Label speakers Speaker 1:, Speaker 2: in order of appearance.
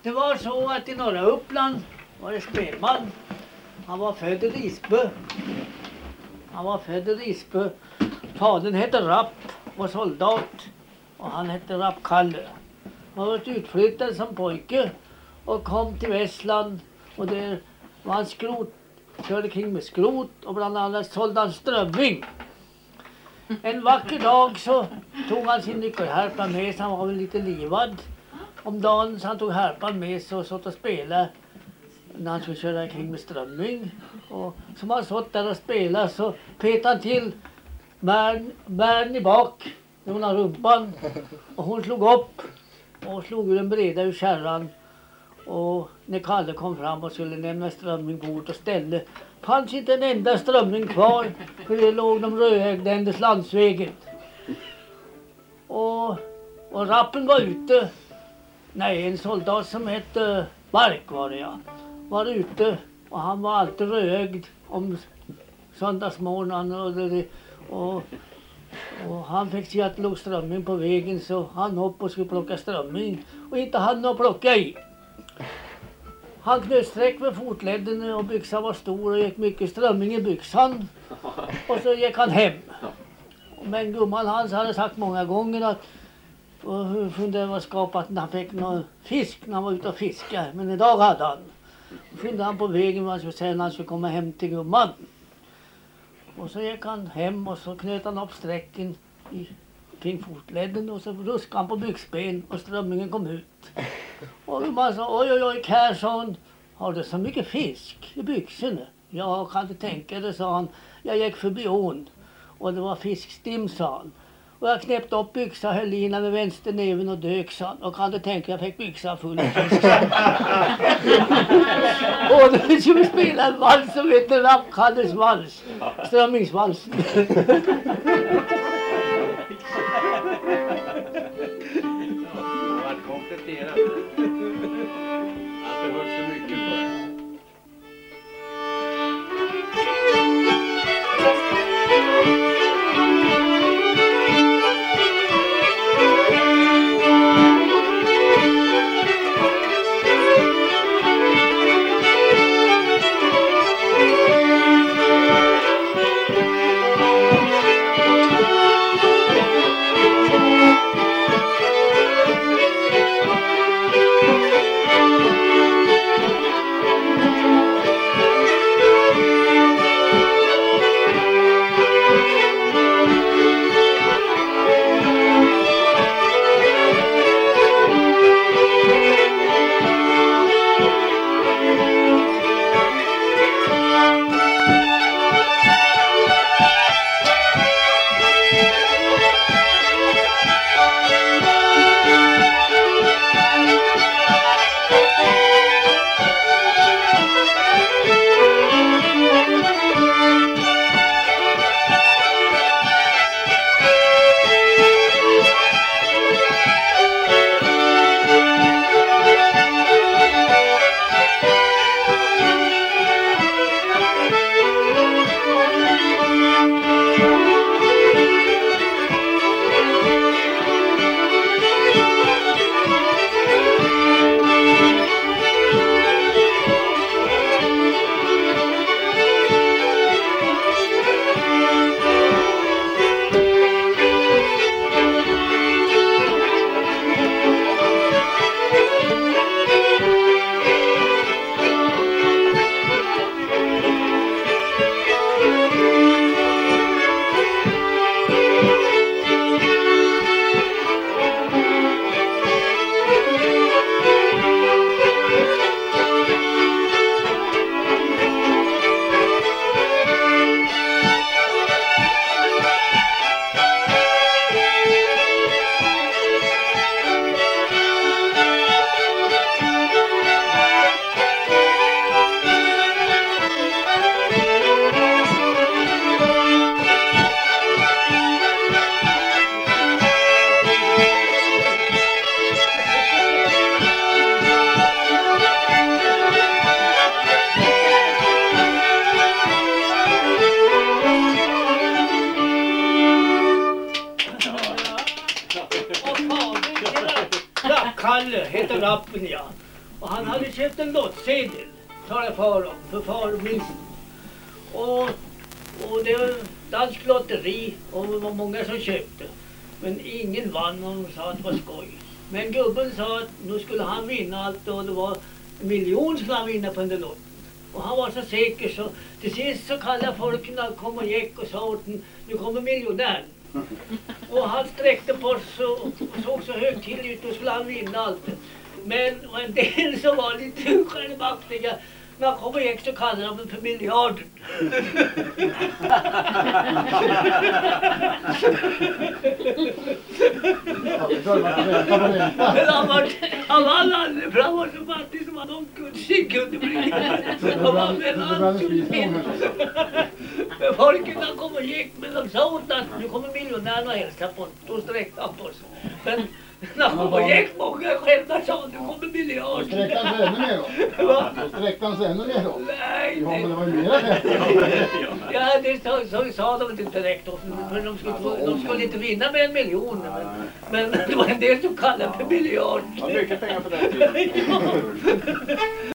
Speaker 1: Det var så att i norra Uppland var det spelman. Han var född i Risbö. Fadern hette Rapp, var soldat. Och han hette Rapp Kalle. Han var utflyttad som pojke och kom till Västland. Och där var han körde kring med skrot och bland annat sålde han strömming. En vacker dag så tog han sin nyckelharpa med sig. Han var väl lite livad om dagen, så han tog harpan med sig och satt och spelade när han skulle köra kring med strömming. Och som han satt där och spelade så petade han till bärn i bak, när hon har rumpan. Och hon slog upp och slog ur en breda ur kärran. Och när Kalle kom fram och skulle lämna strömming på ort och ställe, fanns inte en enda strömming kvar, för det låg de rödögda ändes landsvägen. Och Rappen var ute. Nej, en soldat som hette Bark var det, ja. Var ute och han var alltid rödögd om söndagsmorgonen och han fick se att det låg strömming på vägen, så han upp och skulle plocka strömming och inte hann att plocka i. Han knöt streck med fotledden och byxan var stor och gick mycket strömming i byxan. Och så gick han hem. Men gumman hans hade sagt många gånger att hur funderade var skapat när han fick någon fisk när han var ute och fiskade. Men idag hade han. Och fyllde han på vägen vad han skulle säga när han skulle komma hem till gumman. Och så gick han hem och så knöt han upp strecken kring fotledden och så ruskade han på byxben och strömmingen kom ut. Och gumman sa, oj, Kärsson, har du så mycket fisk i byxorna? Ja, kan du tänka det, sa han. Jag gick förbi ån och det var fiskstim, sa han. Och jag knäppte upp byxan, höll i med vänster näven och dök, sa han. Och kan du tänka, jag fick byxan full av fisk. Och då skulle vi spela en vals som heter Rappkalles vals. Strömmingsvals.
Speaker 2: Vart kompletterat. Att det hört så mycket för.
Speaker 1: Kalle heter Rappen, ja. Och han hade köpt en lottsedel, tar jag för far minst. Och det var dansk lotteri och det var många som köpte. Men ingen vann och de sa att det var skoj. Men gubben sa att nu skulle han vinna allt och det var 1 miljon skulle han vinna på den där lotten. Och han var så säker så till sist så kallade folken att kom och gick och sa åt den, nu kommer miljonären. Och han sträckte på sig och såg så högtidligt ut och skulle han vinna allt. Men en del som var lite självaktiga, när han kom och gick så kallade de för miljarden. Men han vann aldrig för han var så fattig som han någonsin kunde bli. Han var mellan. Men folket han kom och gick, men de sa åt att nu kommer miljonären och hälsa på oss. Då sträckte han på sig. Men när han kom och gick många själva sa nu kommer miljarden.
Speaker 3: Sträckte han sig ännu mer då?
Speaker 1: Va?
Speaker 3: Sträckte han sig ännu mer då?
Speaker 1: Nej,
Speaker 3: Ja, men det var ju mera det.
Speaker 1: ja, det sa de inte direkt. För de skulle inte vinna med 1 miljon. Men det var en del som kallade för miljard.
Speaker 4: Ja, mycket pengar på den tiden.
Speaker 1: Ja.